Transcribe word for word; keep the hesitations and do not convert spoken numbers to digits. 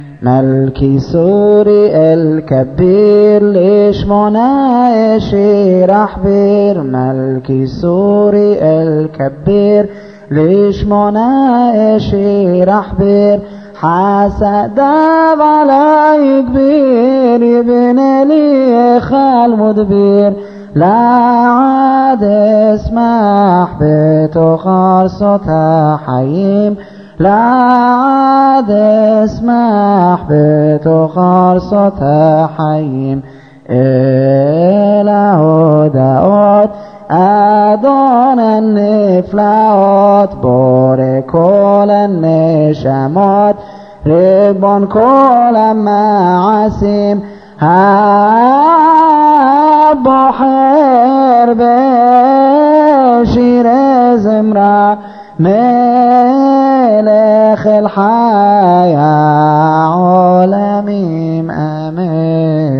ملكي سوري الكبير ليش منا شير أحبير ملكي سوري الكبير ليش منا شير أحبير حسد علي كبير يبني لي خال مدبير لا عاد اسمح بتخار صوتها حييم لا عاد اسمح بتخار صوتها حييم إله داود أدون النفلات بوري كل النشامات ربون كل المعاسيم بحر بشير زمرة ملك الحياة عالمين آمين.